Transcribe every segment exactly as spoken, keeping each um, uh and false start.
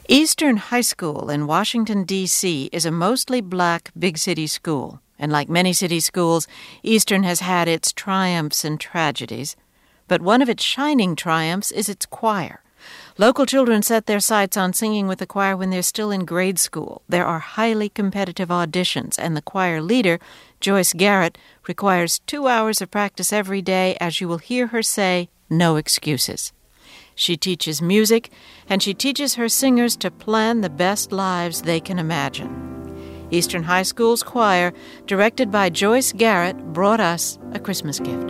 Eastern High School in Washington, D C is a mostly black big city school. And like many city schools, Eastern has had its triumphs and tragedies. But one of its shining triumphs is its choir. Local children set their sights on singing with the choir when they're still in grade school. There are highly competitive auditions, and the choir leader, Joyce Garrett, requires two hours of practice every day, as you will hear her say, no excuses. She teaches music, and she teaches her singers to plan the best lives they can imagine. Eastern High School's choir, directed by Joyce Garrett, brought us a Christmas gift.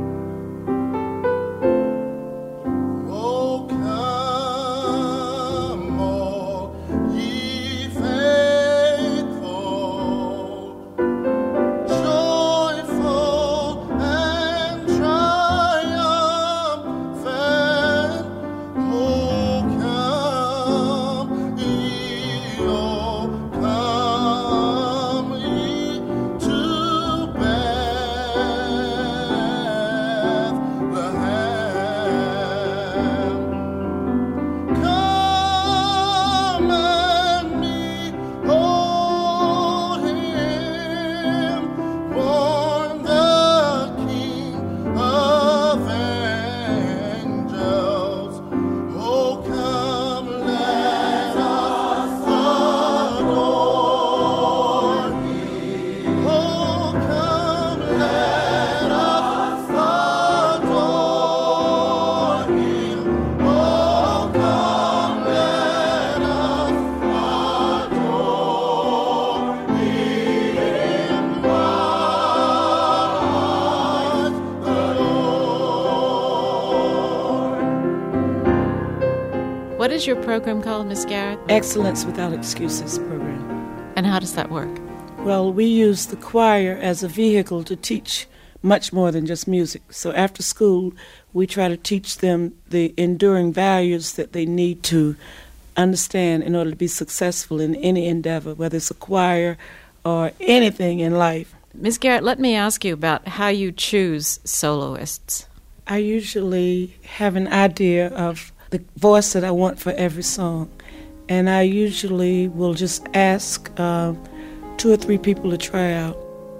What is your program called, Miss Garrett? Excellence Without Excuses program. And how does that work? Well, we use the choir as a vehicle to teach much more than just music. So after school, we try to teach them the enduring values that they need to understand in order to be successful in any endeavor, whether it's a choir or anything in life. Miss Garrett, let me ask you about how you choose soloists. I usually have an idea of the voice that I want for every song, and I usually will just ask uh, two or three people to try out.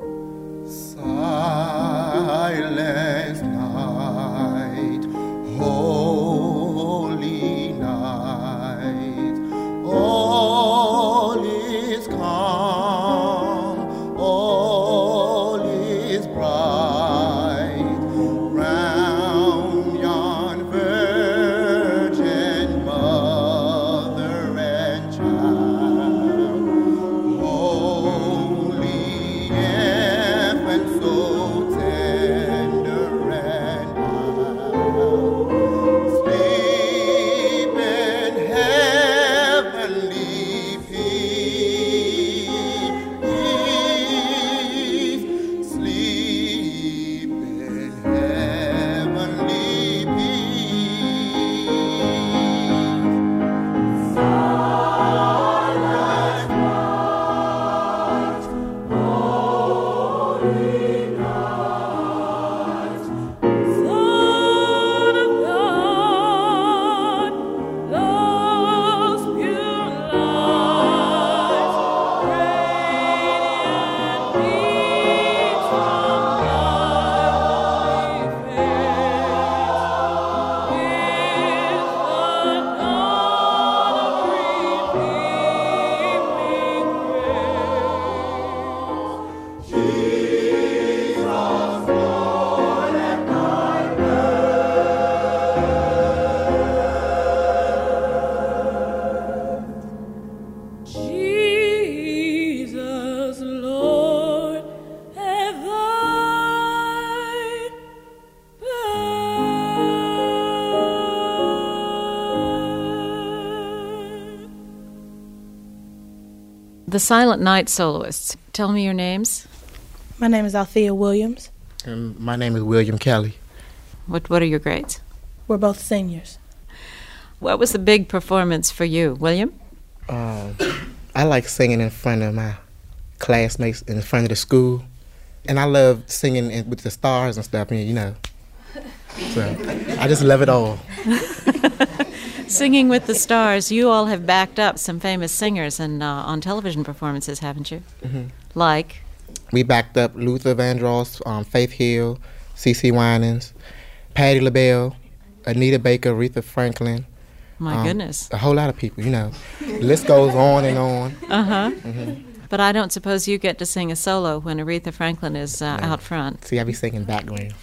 Silence night, holy night, all is calm, all is bright, round yon virgin mother and child, holy infant, so tender and mild, sleep in heavenly peace, sleep in heavenly peace. Silent night, holy night, Son of God, those pure lights, radiant beams from heavenly face, with the dawn of redeeming grace. Jesus, born at thy birth. Jesus, Lord, at thy birth. The Silent Night soloists. Tell me your names. My name is Althea Williams. And my name is William Kelly. What What are your grades? We're both seniors. What was the big performance for you, William? Um, I like singing in front of my classmates, in front of the school. And I love singing in, with the stars and stuff, and, you know. So I just love it all. Singing with the Stars, you all have backed up some famous singers and uh, on television performances, haven't you? Mm-hmm. Like? We backed up Luther Vandross, um, Faith Hill, CeCe Winans, Patti LaBelle, Anita Baker, Aretha Franklin. My um, goodness. A whole lot of people, you know. The list goes on and on. Uh-huh. Mm-hmm. But I don't suppose you get to sing a solo when Aretha Franklin is uh, No. out front. See, I be singing background.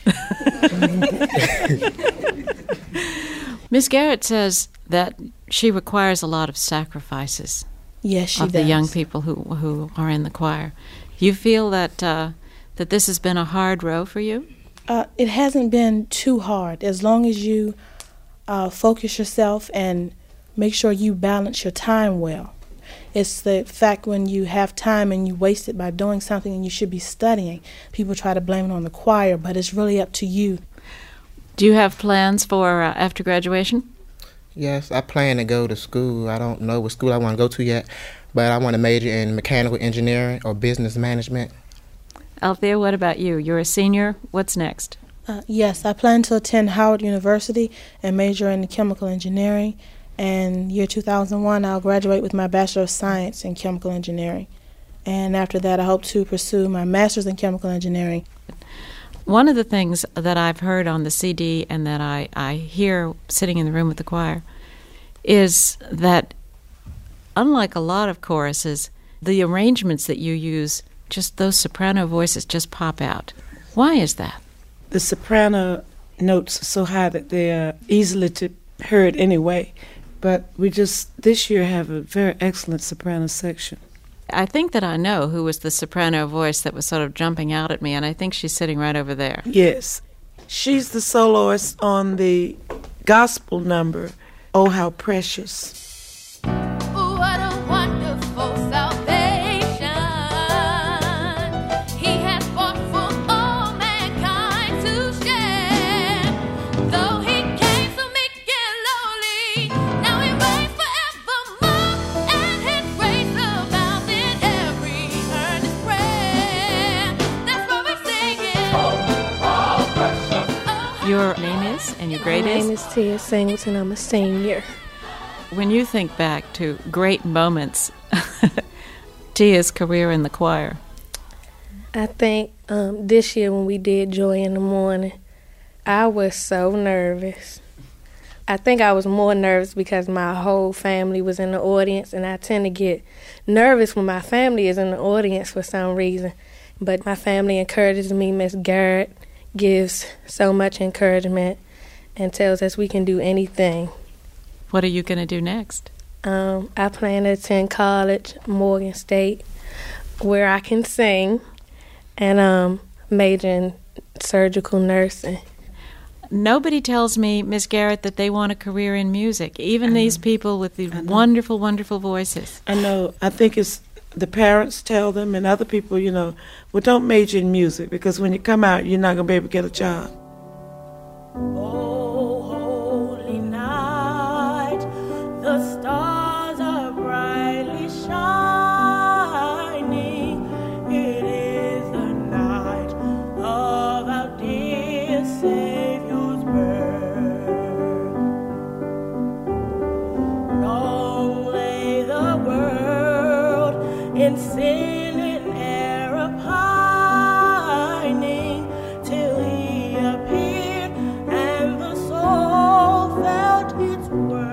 Miss Garrett says that she requires a lot of sacrifices Yes, she of does. the young people who who are in the choir. You feel that uh, that this has been a hard row for you? Uh, it hasn't been too hard as long as you uh, focus yourself and make sure you balance your time well. It's the fact when you have time and you waste it by doing something and you should be studying. People try to blame it on the choir, but it's really up to you. Do you have plans for uh, after graduation? Yes, I plan to go to school. I don't know what school I want to go to yet, but I want to major in mechanical engineering or business management. Althea, what about you? You're a senior. What's next? Uh, yes, I plan to attend Howard University and major in chemical engineering. And year two thousand one, I'll graduate with my Bachelor of Science in Chemical Engineering. And after that, I hope to pursue my Master's in Chemical Engineering. One of the things that I've heard on the C D and that I, I hear sitting in the room with the choir is that, unlike a lot of choruses, the arrangements that you use, just those soprano voices just pop out. Why is that? The soprano notes are so high that they are easily to heard anyway. But we just, this year, have a very excellent soprano section. I think that I know who was the soprano voice that was sort of jumping out at me, and I think she's sitting right over there. Yes. She's the soloist on the gospel number, Oh How Precious. What a wonderful salvation He has bought for all mankind to share. Though He came so meek and lowly, now He reigns forevermore, and His grace abounds in every earnest prayer. That's why we're singing. Your name is, and your grade My is? name is Tia Singleton. I'm a senior. When you think back to great moments, Tia's career in the choir, I think um, this year when we did Joy in the Morning, I was so nervous. I think I was more nervous because my whole family was in the audience, and I tend to get nervous when my family is in the audience for some reason. But my family encourages me. Miss Garrett gives so much encouragement and tells us we can do anything. what are you going to do next? Um, I plan to attend college, Morgan State, where I can sing, and um, major in surgical nursing. Nobody tells me, Miss Garrett, that they want a career in music, even these people with the wonderful, wonderful voices. I know. I think it's the parents tell them and other people, you know, well, don't major in music because when you come out, you're not going to be able to get a job. Oh, holy night, the stars are brightly shining. It is the night of our dear Savior's birth. Long lay the world in sin and error pining till He appeared and the soul felt its worth.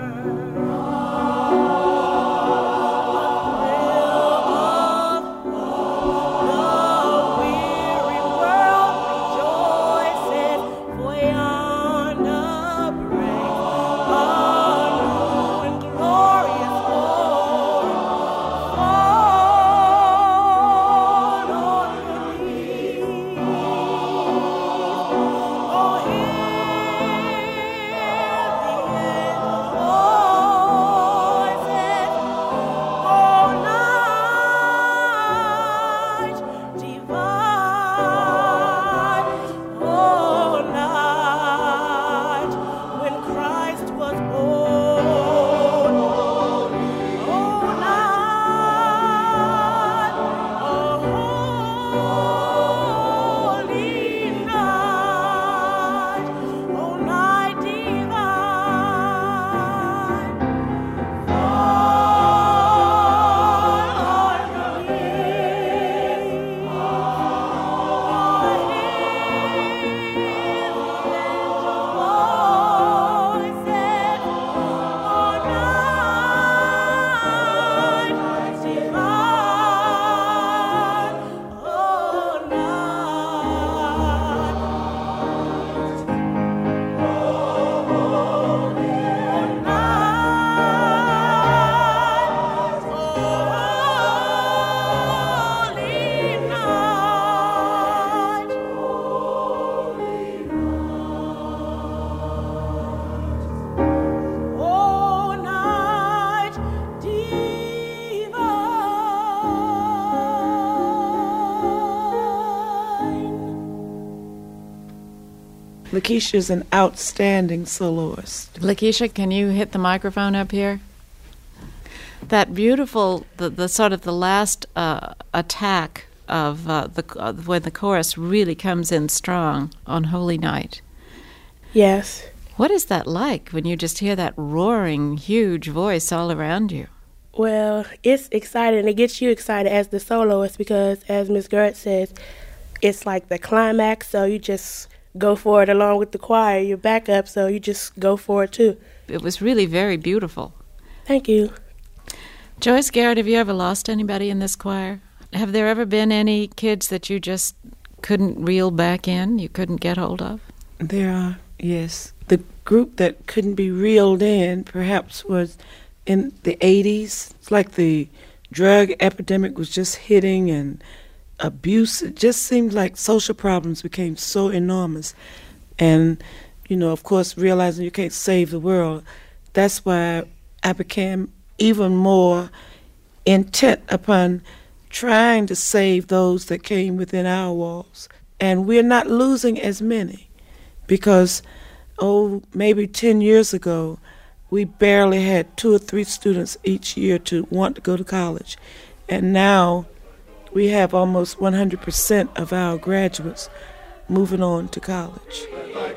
Lakeisha is an outstanding soloist. Lakeisha, can you hit the microphone up here? That beautiful, the, the sort of the last uh, attack of uh, the uh, when the chorus really comes in strong on Holy Night. Yes. What is that like when you just hear that roaring, huge voice all around you? Well, it's exciting. It gets you excited as the soloist because, as Miss Garrett says, it's like the climax, so you just go for it along with the choir. You're backup, so you just go for it too. It was really very beautiful. Thank you. Joyce Garrett, have you ever lost anybody in this choir? Have there ever been any kids that you just couldn't reel back in, you couldn't get hold of? There are, yes. The group that couldn't be reeled in perhaps was in the eighties. It's like the drug epidemic was just hitting and abuse. It just seemed like social problems became so enormous. And, you know, of course, realizing you can't save the world, that's why I became even more intent upon trying to save those that came within our walls. And we're not losing as many because, oh, maybe ten years ago, we barely had two or three students each year to want to go to college. And now we have almost one hundred percent of our graduates moving on to college.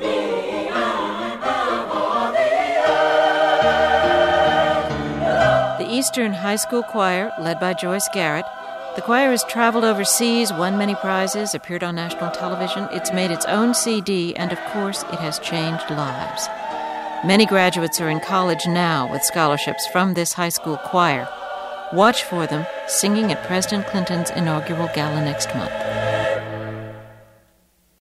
The Eastern High School Choir, led by Joyce Garrett. The choir has traveled overseas, won many prizes, appeared on national television. It's made its own C D, and of course, it has changed lives. Many graduates are in college now with scholarships from this high school choir. Watch for them singing at President Clinton's inaugural gala next month.